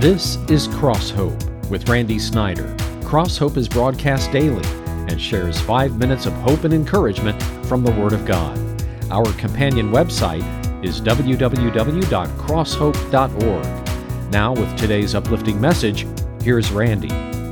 This is Cross Hope with Randy Snyder. Cross Hope is broadcast daily and shares 5 minutes of hope and encouragement from the Word of God. Our companion website is www.crosshope.org. Now, with today's uplifting message, here's Randy.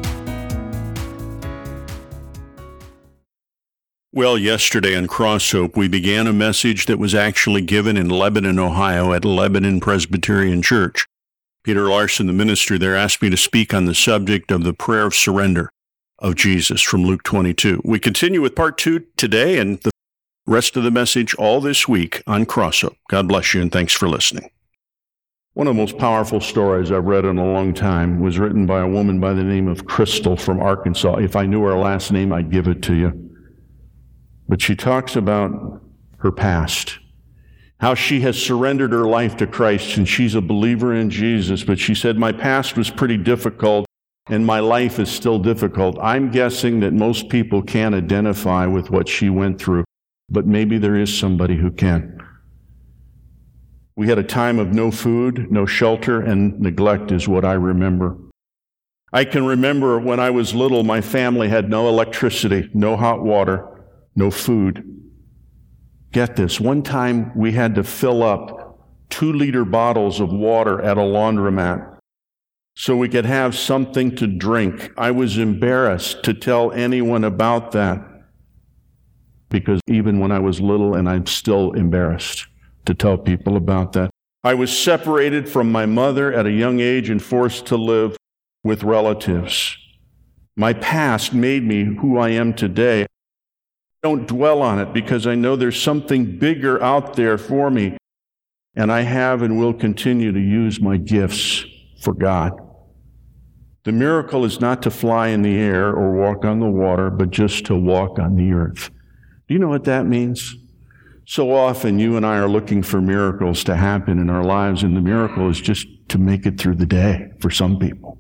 Well, yesterday on Cross Hope, we began a message that was actually given in Lebanon, Ohio at Lebanon Presbyterian Church. Peter Larson, the minister there, asked me to speak on the subject of the prayer of surrender of Jesus from Luke 22. We continue with part 2 today and the rest of the message all this week on Cross Hope. God bless you and thanks for listening. One of the most powerful stories I've read in a long time was written by a woman by the name of Crystal from Arkansas. If I knew her last name, I'd give it to you. But she talks about her past, how she has surrendered her life to Christ, and she's a believer in Jesus. But she said, my past was pretty difficult, and my life is still difficult. I'm guessing that most people can't identify with what she went through, but maybe there is somebody who can. We had a time of no food, no shelter, and neglect is what I remember. I can remember when I was little, my family had no electricity, no hot water, no food. Get this, one time we had to fill up 2-liter bottles of water at a laundromat so we could have something to drink. I was embarrassed to tell anyone about that because even when I was little, and I'm still embarrassed to tell people about that. I was separated from my mother at a young age and forced to live with relatives. My past made me who I am today. Don't dwell on it because I know there's something bigger out there for me, and I have and will continue to use my gifts for God. The miracle is not to fly in the air or walk on the water, but just to walk on the earth. Do you know what that means? So often you and I are looking for miracles to happen in our lives, and the miracle is just to make it through the day for some people.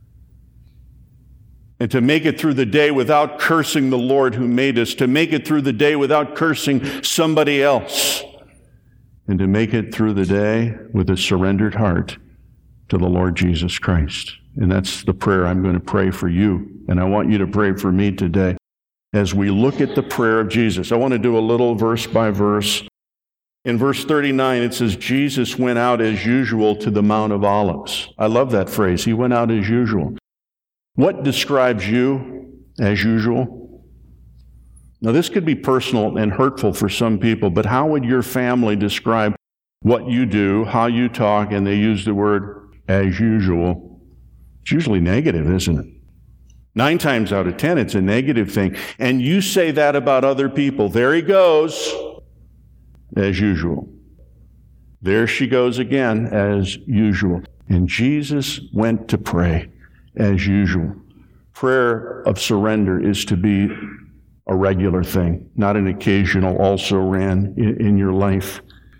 And to make it through the day without cursing the Lord who made us, to make it through the day without cursing somebody else, and to make it through the day with a surrendered heart to the Lord Jesus Christ. And that's the prayer I'm going to pray for you, and I want you to pray for me today. As we look at the prayer of Jesus, I want to do a little verse by verse. In verse 39, it says, Jesus went out as usual to the Mount of Olives. I love that phrase. He went out as usual. What describes you as usual? Now, this could be personal and hurtful for some people, but how would your family describe what you do, how you talk, and they use the word as usual? It's usually negative, isn't it? 9 times out of 10, it's a negative thing. And you say that about other people. There he goes, as usual. There she goes again, as usual. And Jesus went to pray. As usual. Prayer of surrender is to be a regular thing, not an occasional also ran in your life.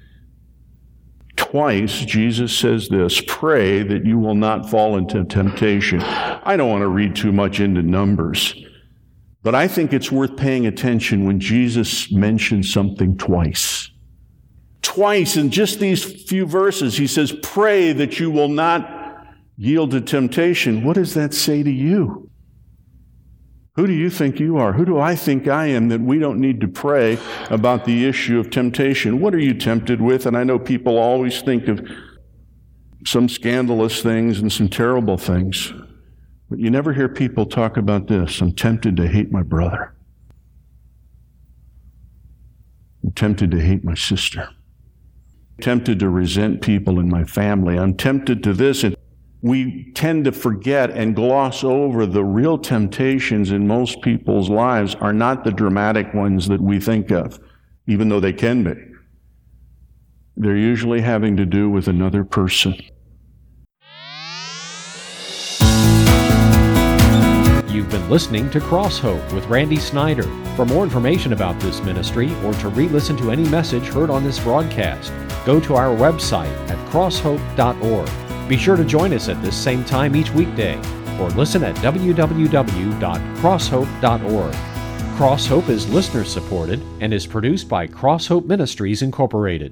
Twice, Jesus says this, pray that you will not fall into temptation. I don't want to read too much into numbers, but I think it's worth paying attention when Jesus mentions something twice. Twice in just these few verses, he says, pray that you will not yield to temptation. What does that say to you? Who do you think you are? Who do I think I am that we don't need to pray about the issue of temptation? What are you tempted with? And I know people always think of some scandalous things and some terrible things, but you never hear people talk about this. I'm tempted to hate my brother. I'm tempted to hate my sister. I'm tempted to resent people in my family. I'm tempted to this. And we tend to forget and gloss over the real temptations in most people's lives are not the dramatic ones that we think of, even though they can be. They're usually having to do with another person. You've been listening to Cross Hope with Randy Snyder. For more information about this ministry or to re-listen to any message heard on this broadcast, go to our website at crosshope.org. Be sure to join us at this same time each weekday, or listen at www.crosshope.org. Cross Hope is listener-supported and is produced by Cross Hope Ministries, Incorporated.